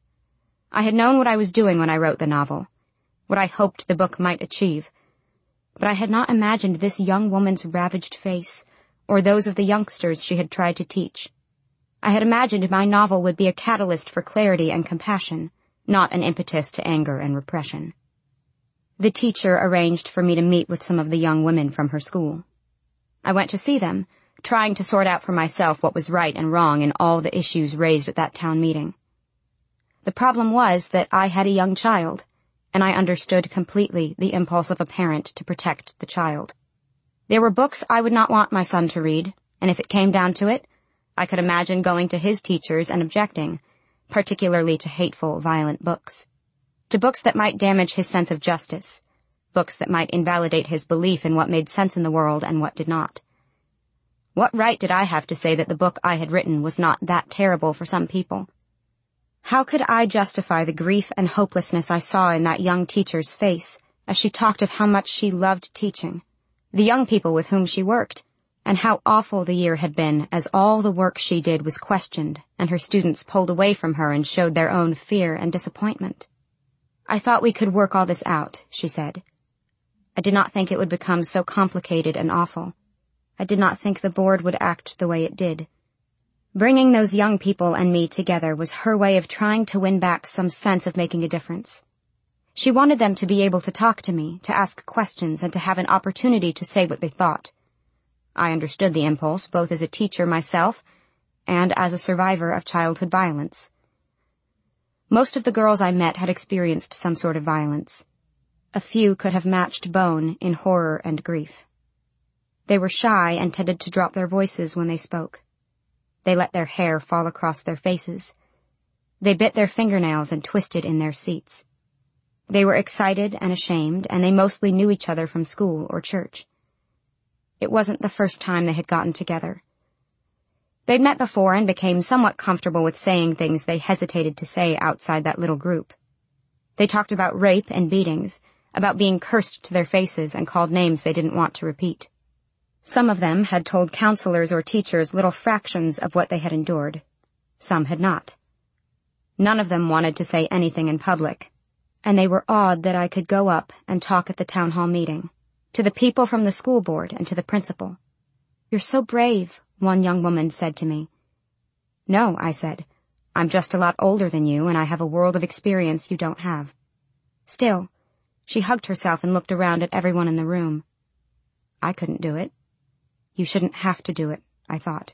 I had known what I was doing when I wrote the novel, what I hoped the book might achieve, but I had not imagined this young woman's ravaged face, or those of the youngsters she had tried to teach. I had imagined my novel would be a catalyst for clarity and compassion, not an impetus to anger and repression. The teacher arranged for me to meet with some of the young women from her school. I went to see them, trying to sort out for myself what was right and wrong in all the issues raised at that town meeting. The problem was that I had a young child, and I understood completely the impulse of a parent to protect the child. There were books I would not want my son to read, and if it came down to it, I could imagine going to his teachers and objecting, particularly to hateful, violent books. To books that might damage his sense of justice, books that might invalidate his belief in what made sense in the world and what did not. What right did I have to say that the book I had written was not that terrible for some people? How could I justify the grief and hopelessness I saw in that young teacher's face as she talked of how much she loved teaching, the young people with whom she worked, and how awful the year had been as all the work she did was questioned and her students pulled away from her and showed their own fear and disappointment? I thought we could work all this out, she said. I did not think it would become so complicated and awful. I did not think the board would act the way it did. Bringing those young people and me together was her way of trying to win back some sense of making a difference. She wanted them to be able to talk to me, to ask questions, and to have an opportunity to say what they thought. I understood the impulse, both as a teacher myself and as a survivor of childhood violence. Most of the girls I met had experienced some sort of violence. A few could have matched Bone in horror and grief. They were shy and tended to drop their voices when they spoke. They let their hair fall across their faces. They bit their fingernails and twisted in their seats. They were excited and ashamed, and they mostly knew each other from school or church. It wasn't the first time they had gotten together. They'd met before and became somewhat comfortable with saying things they hesitated to say outside that little group. They talked about rape and beatings, about being cursed to their faces and called names they didn't want to repeat. Some of them had told counselors or teachers little fractions of what they had endured. Some had not. None of them wanted to say anything in public, and they were awed that I could go up and talk at the town hall meeting, to the people from the school board and to the principal. "You're so brave," one young woman said to me. "No," I said. "I'm just a lot older than you, and I have a world of experience you don't have." Still, she hugged herself and looked around at everyone in the room. I couldn't do it. You shouldn't have to do it, I thought.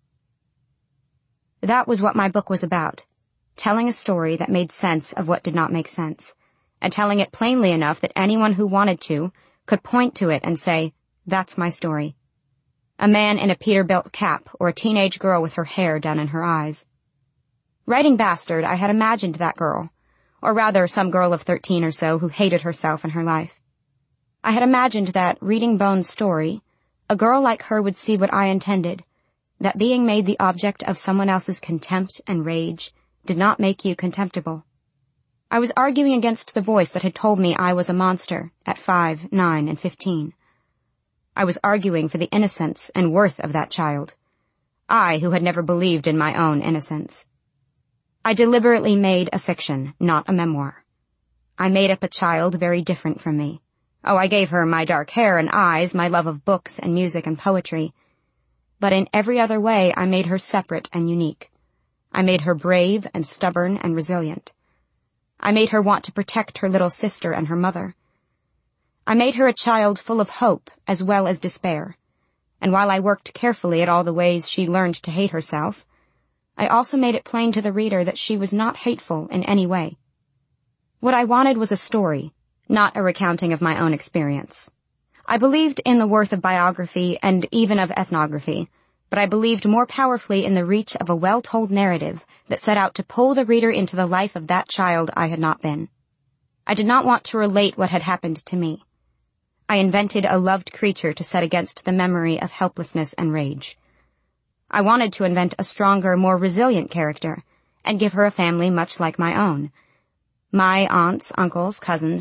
That was what my book was about, telling a story that made sense of what did not make sense, and telling it plainly enough that anyone who wanted to could point to it and say, "That's my story." A man in a Peterbilt cap or a teenage girl with her hair done in her eyes. Writing Bastard, I had imagined that girl, or rather some girl of 13 or so who hated herself and her life. I had imagined that, reading Bone's story, a girl like her would see what I intended, that being made the object of someone else's contempt and rage did not make you contemptible. I was arguing against the voice that had told me I was a monster at 5, 9, and 15. I was arguing for the innocence and worth of that child. I, who had never believed in my own innocence. I deliberately made a fiction, not a memoir. I made up a child very different from me. Oh, I gave her my dark hair and eyes, my love of books and music and poetry. But in every other way, I made her separate and unique. I made her brave and stubborn and resilient. I made her want to protect her little sister and her mother. I made her a child full of hope as well as despair. And while I worked carefully at all the ways she learned to hate herself, I also made it plain to the reader that she was not hateful in any way. What I wanted was a story, not a recounting of my own experience. I believed in the worth of biography and even of ethnography, but I believed more powerfully in the reach of a well-told narrative that set out to pull the reader into the life of that child I had not been. I did not want to relate what had happened to me. I invented a loved creature to set against the memory of helplessness and rage. I wanted to invent a stronger, more resilient character, and give her a family much like my own. My aunts, uncles, cousins,